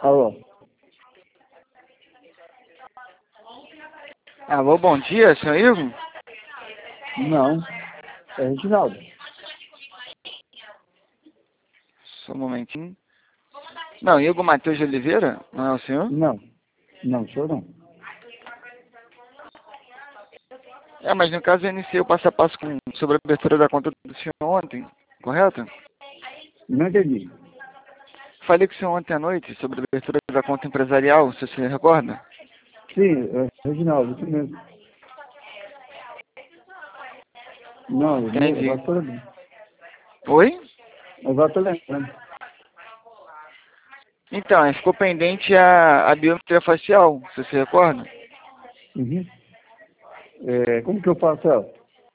Alô? Alô, bom dia, senhor Igor? Não. É Reginaldo. Só um momentinho. Não, Igor Matheus de Oliveira? Não é o senhor? Não. Não, senhor não. Mas no caso eu iniciei o passo a passo sobre a abertura da conta do senhor ontem, correto? Não entendi. Falei com o senhor ontem à noite sobre a abertura da conta empresarial, você se recorda? Sim, é Reginaldo, isso mesmo. Não, Entendi. agora estou lembrando. Oi? Agora estou lembrando. Então, ficou pendente a biometria facial, você se recorda? Uhum. Como que eu faço ela?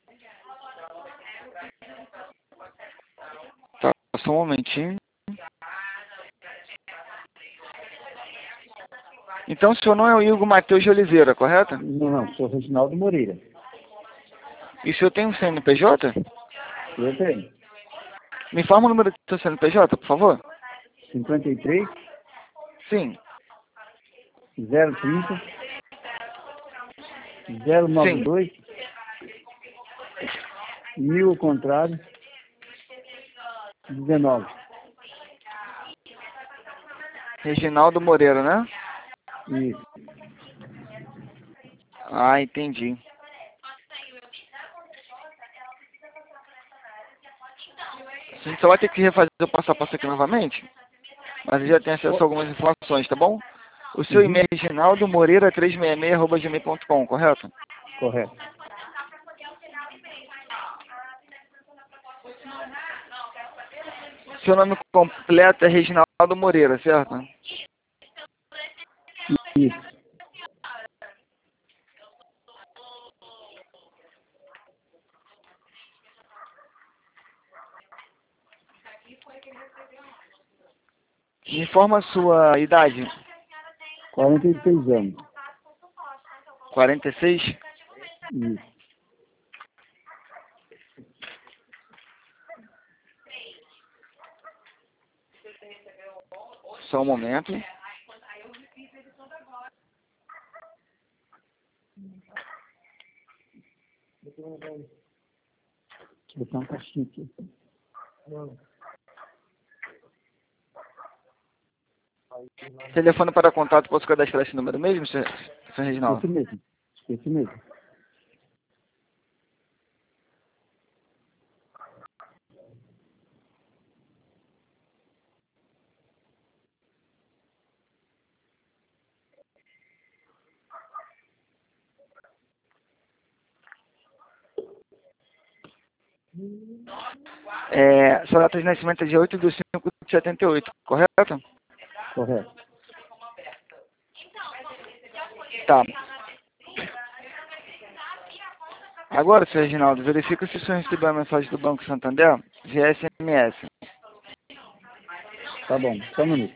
Tá, só um momentinho. Então o senhor não é o Igor Matheus de Oliveira, correto? Não, sou Reginaldo Moreira. E o senhor tem um CNPJ? Eu tenho. Me informa o número do seu CNPJ, por favor? 53 Sim, 030 sim. 092 1000 ao contrário 19. Reginaldo Moreira, né? Isso. Ah, entendi. A gente só vai ter que refazer o passo a passo aqui novamente, mas eu já tenho acesso a algumas informações, tá bom? O seu Uhum. e-mail é reginaldomoreira366@gmail.com, correto? Correto. Seu nome completo é Reginaldo Moreira, certo? Isso. Me informa a sua idade. 46 anos. 46? Isso. Só um momento. Deixa eu botar uma caixinha aqui. Telefone para contato, posso cadastrar esse número mesmo, senhor Reginaldo? Esse mesmo. Esse mesmo. Sua data de nascimento é dia 8/5/78, correto? Correto. Tá. Agora, senhor Reginaldo, verifica se o senhor recebeu a mensagem do Banco Santander via SMS. Tá bom. Só um minuto.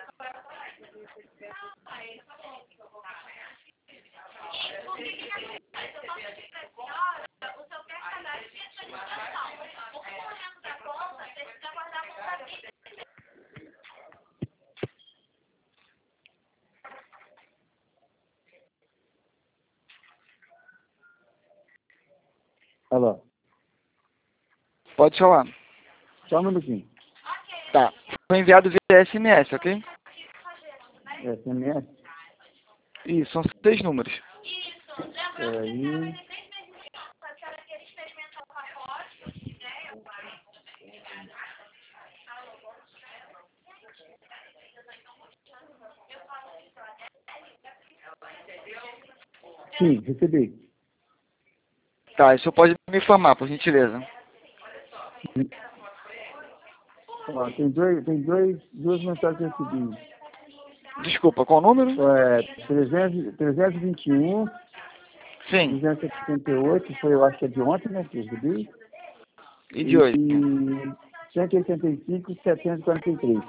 Alô. Pode falar. Só um minutinho. Tá. Foi enviado via SMS, ok? SMS. Isso, são 6 números. Aí. Sim, recebi. Tá, o senhor pode me informar, por gentileza. Ó, duas mensagens que eu recebi. Desculpa, qual o número? 321, Sim. 278, foi, eu acho que é de ontem, né, que eu recebi. E de hoje? E 185, 743.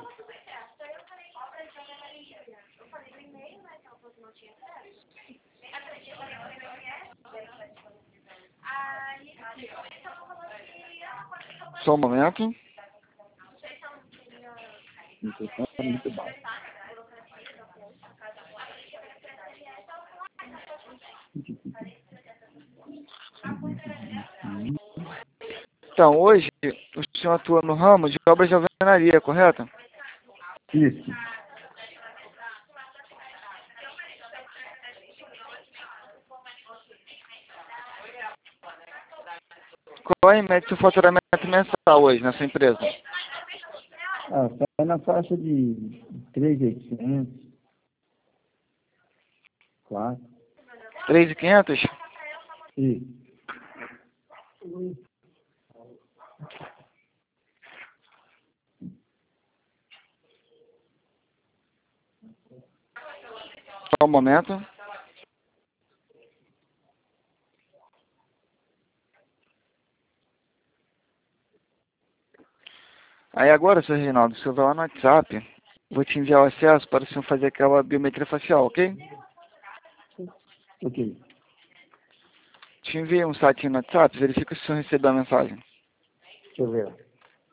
Só um momento. Microfone muito baixo. Então, hoje, o senhor atua no ramo de obras de alvenaria, correto? Isso. Qual é em média o seu faturamento mensal hoje na sua empresa? Ah, tá na faixa de 3.800, 4. 3.500? Isso. Só um momento. Aí agora, senhor Reinaldo, o senhor vai lá no WhatsApp, vou te enviar o acesso para o senhor fazer aquela biometria facial, ok? Ok. Te enviei um site no WhatsApp, verifica se o senhor recebeu a mensagem. Deixa eu ver.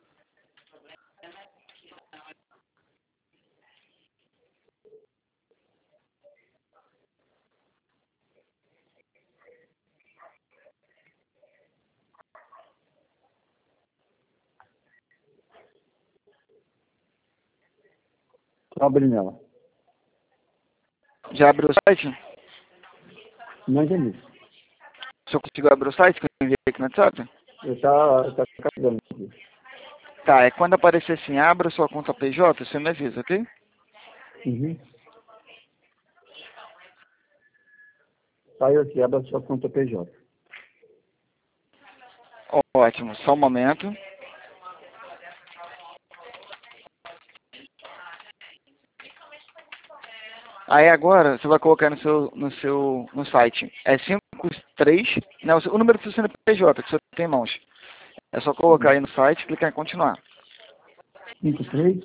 Tô abrindo ela. Já abriu o site? Não entendi. O senhor conseguiu abrir o site que eu enviei aqui no WhatsApp? Tá carregando aqui. Tá, é quando aparecer assim, abra sua conta PJ, você me avisa, ok? Uhum. Saiu aqui, abra sua conta PJ. Ótimo, só um momento. Aí agora, você vai colocar no site, é 53, não, o número do CNPJ que você tem em mãos. É só colocar aí no site e clicar em continuar. 53.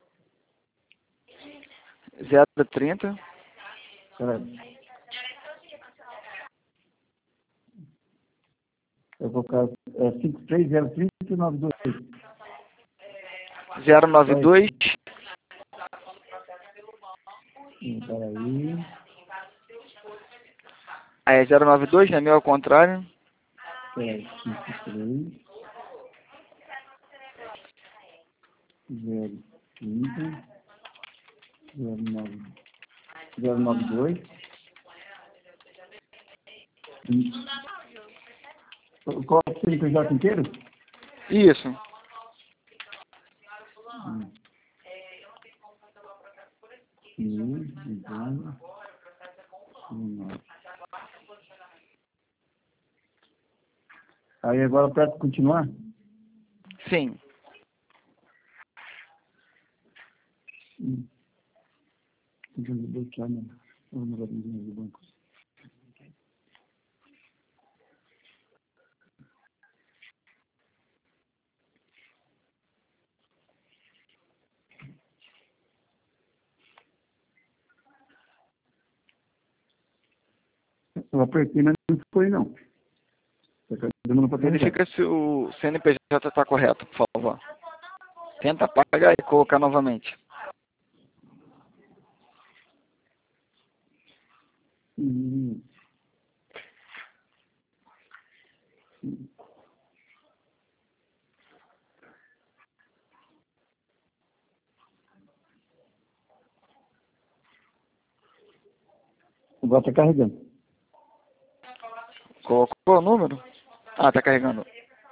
030, Peraí. Eu vou colocar 5303092. 092, Peraí. aí é 092, né, meu ao contrário, Peraí. 53. 030. 092. Qual é o CNPJ inteiro? isso. Aí agora eu aperto continuar. Sim. Deixa eu bloquear o número do banco. Eu apertei, mas não foi não. Demorou para carregar. Verifica se o CNPJ está correto, por favor. Tenta apagar e colocar novamente. Hum. Agora está carregando. Colocou o número? Ah, tá carregando.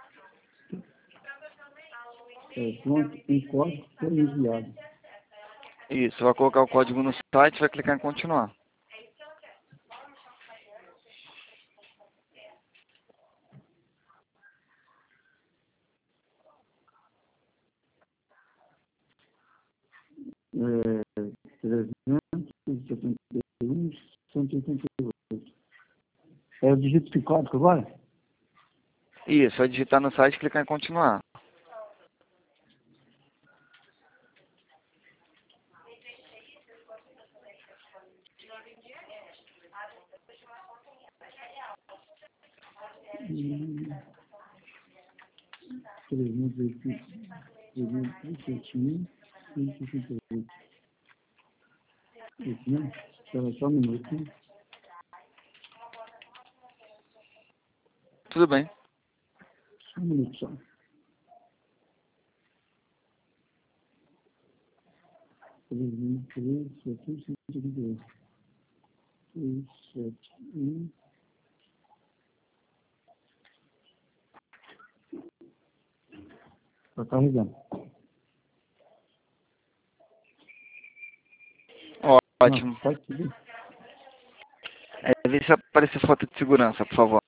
Pronto, o código foi enviado. Isso, vai colocar o código no site e vai clicar em continuar. É, 371, 188. É o dígito de código agora? Isso, vai digitar no site e clicar em continuar. Hum, 337.168. Isso, né? Espera só um minuto. Tudo bem. Um minuto só. 371. Está carregando. Ótimo. Não, pode seguir. Vê se aparece foto de segurança, por favor.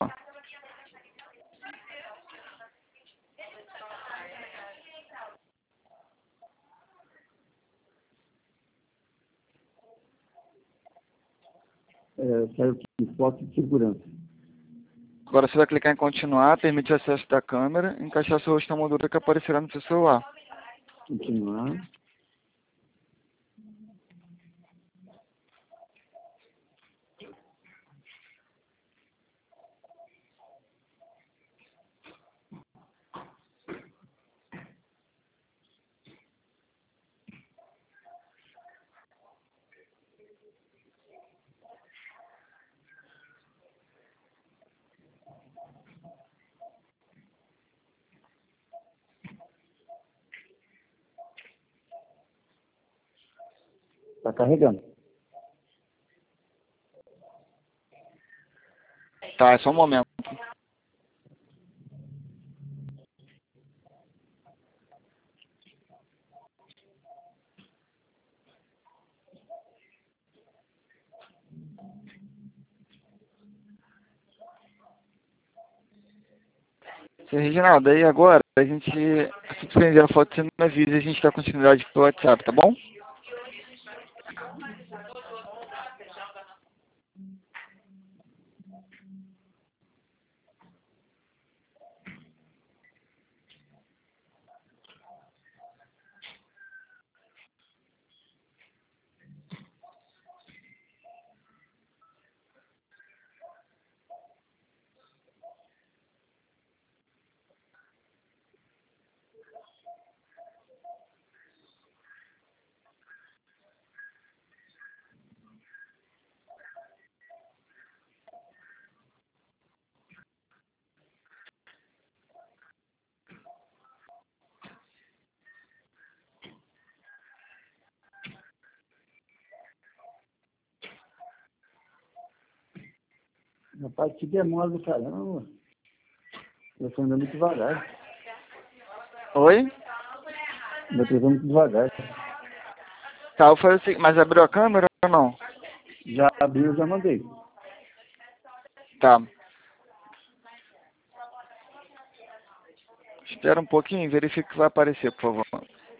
Saiu aqui, foto de segurança. Agora você vai clicar em continuar, permitir acesso da câmera, encaixar seu rosto na moldura que aparecerá no seu celular. Continuar. Está carregando. Tá, é só um momento. Seu Reginaldo, aí agora a gente, se você enviar a foto, você me avisa e a gente dá continuidade pelo WhatsApp, tá bom? Rapaz, que demora do caramba. Eu tô andando muito devagar. Oi? Eu tô andando muito devagar. Tá, eu falei assim, mas abriu a câmera ou não? Já abriu, já mandei. Tá. Espera um pouquinho e verifica o que vai aparecer, por favor.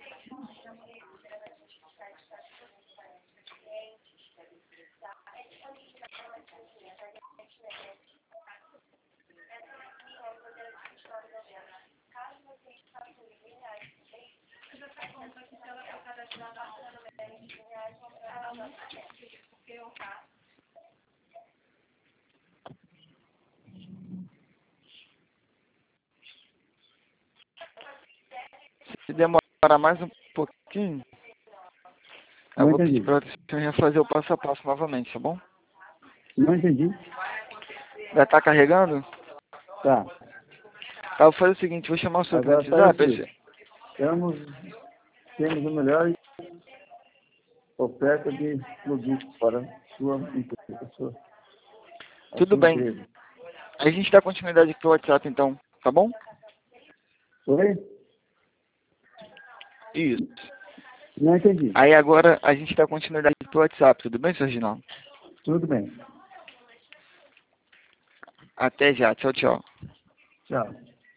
Se demorar mais um pouquinho, eu Não vou pedir entendi. pra você refazer o passo a passo novamente, tá bom? Não entendi. Já tá carregando? Tá. Tá, eu vou fazer o seguinte, vou chamar o seu Agora cliente saiu WhatsApp. aqui. Temos o melhor oferta de produtos para sua empresa. Tudo bem. A gente dá continuidade aqui pelo WhatsApp então, tá bom? Oi? Isso. Não entendi. Aí agora a gente dá continuidade pelo WhatsApp, tudo bem, seu Reginaldo? Tudo bem. Até já, tchau, tchau. Tchau.